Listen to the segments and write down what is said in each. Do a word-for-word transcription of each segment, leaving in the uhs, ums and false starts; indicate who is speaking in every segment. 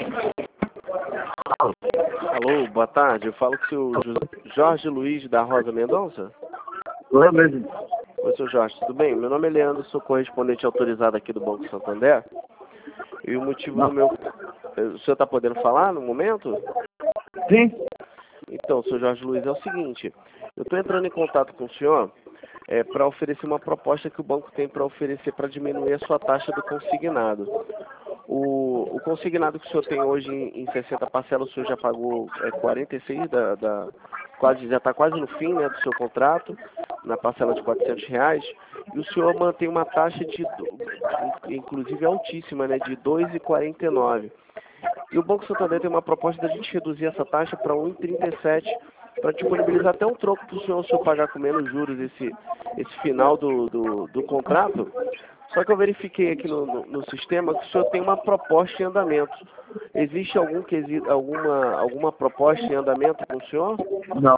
Speaker 1: Alô, boa tarde. Eu falo com o senhor Jorge Luiz da Rosa Mendonça.
Speaker 2: Oi, mesmo.
Speaker 1: Oi, senhor Jorge, tudo bem? Meu nome é Leandro, sou correspondente autorizado aqui do Banco Santander. E o motivo
Speaker 2: Não.
Speaker 1: do meu... O senhor está podendo falar no momento?
Speaker 2: Sim.
Speaker 1: Então, senhor Jorge Luiz, é o seguinte. Eu estou entrando em contato com o senhor é, para oferecer uma proposta que o banco tem para oferecer para diminuir a sua taxa do consignado. O, o consignado que o senhor tem hoje em, em sessenta parcelas, o senhor já pagou é, quarenta e seis, da, da, quase, já está quase no fim, né, do seu contrato, na parcela de quatrocentos reais, e o senhor mantém uma taxa de, inclusive altíssima, né, de dois vírgula quarenta e nove. E o Banco Santander tem uma proposta da gente reduzir essa taxa para um vírgula trinta e sete, para disponibilizar até um troco para o senhor, o senhor pagar com menos juros esse, esse final do, do, do contrato. Só que eu verifiquei aqui no, no, no sistema que o senhor tem uma proposta em andamento. Existe algum, alguma, alguma proposta em andamento com o senhor?
Speaker 2: Não.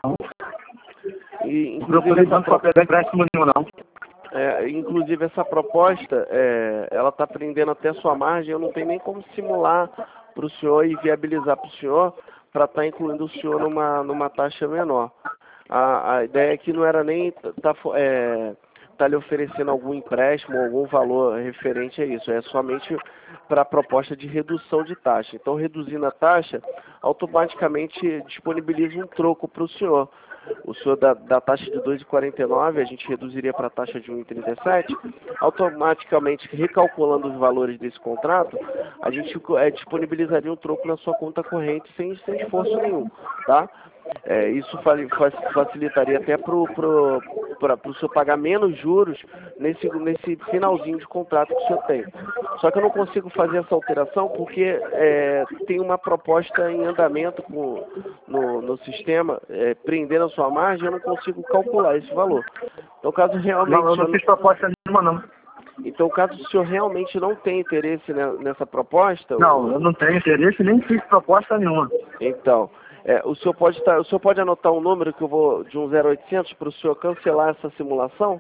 Speaker 1: E,
Speaker 2: Não
Speaker 1: inclusive,
Speaker 2: procurei
Speaker 1: essa
Speaker 2: banco para pegar empréstimo nenhum, não.
Speaker 1: É, inclusive essa proposta, é, ela está prendendo até sua margem, eu não tenho nem como simular para o senhor e viabilizar para o senhor para estar tá incluindo o senhor numa, numa taxa menor. A, a ideia aqui não era nem estar tá, é, tá lhe oferecendo algum empréstimo, algum valor referente a isso, é somente para a proposta de redução de taxa. Então, reduzindo a taxa, automaticamente disponibiliza um troco para o senhor. O senhor da, da taxa de dois vírgula quarenta e nove, a gente reduziria para a taxa de um vírgula trinta e sete, automaticamente recalculando os valores desse contrato, a gente é, disponibilizaria um troco na sua conta corrente sem, sem esforço nenhum, tá? É, isso facilitaria até para o pro, pro, senhor pagar menos juros nesse, nesse finalzinho de contrato que o senhor tem. Só que eu não consigo fazer essa alteração porque é, tem uma proposta em andamento com, no, no sistema, é, prendendo a sua margem, eu não consigo calcular esse valor. Então, caso realmente...
Speaker 2: Não, eu não fiz proposta nenhuma, não.
Speaker 1: Então, caso o senhor realmente não tenha interesse nessa proposta...
Speaker 2: Não,
Speaker 1: o...
Speaker 2: eu não tenho interesse, nem fiz proposta nenhuma.
Speaker 1: Então... É, o senhor pode estar, o senhor pode anotar um número que eu vou de um zero oitocentos para o senhor cancelar essa simulação?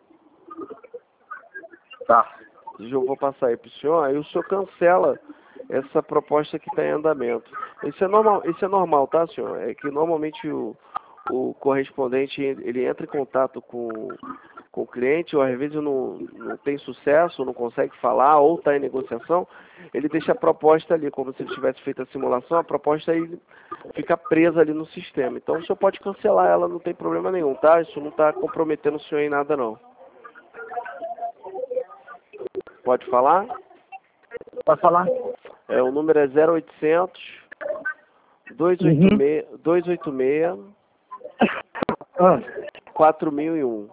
Speaker 2: Tá.
Speaker 1: Eu vou passar aí para o senhor, aí o senhor cancela essa proposta que está em andamento. Isso é normal, isso é normal, tá, senhor? É que normalmente o, o correspondente ele entra em contato com, com o cliente, ou às vezes não, não tem sucesso, não consegue falar, ou está em negociação, ele deixa a proposta ali, como se ele tivesse feito a simulação, a proposta aí fica presa ali no sistema. Então o senhor pode cancelar ela, não tem problema nenhum, tá? Isso não está comprometendo o senhor em nada, não. Pode falar?
Speaker 2: Pode falar?
Speaker 1: É, o número é zero oitocentos, dois oito seis, dois oito seis,
Speaker 2: Ah.
Speaker 1: quatro mil e um.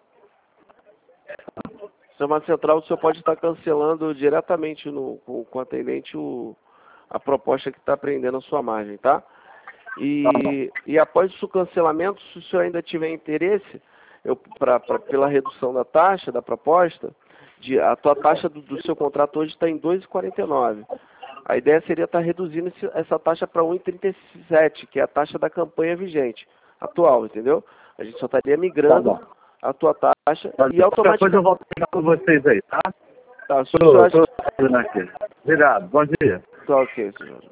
Speaker 1: Sistema Central, o senhor pode estar cancelando diretamente no, com, com o atendente o, a proposta que está prendendo a sua margem, tá? E, e após o cancelamento, se o senhor ainda tiver interesse, eu, pra, pra, pela redução da taxa, da proposta, de, a tua taxa do, do seu contrato hoje está em dois vírgula quarenta e nove. A ideia seria estar reduzindo esse, essa taxa para um vírgula trinta e sete, que é a taxa da campanha vigente, atual, entendeu? A gente só estaria migrando
Speaker 2: tá
Speaker 1: a tua taxa
Speaker 2: Mas
Speaker 1: e automaticamente...
Speaker 2: Depois eu volto a pegar com vocês aí, tá?
Speaker 1: Tá,
Speaker 2: Tô,
Speaker 1: acha...
Speaker 2: tô aqui. Obrigado, bom dia.
Speaker 1: Tá ok, senhor.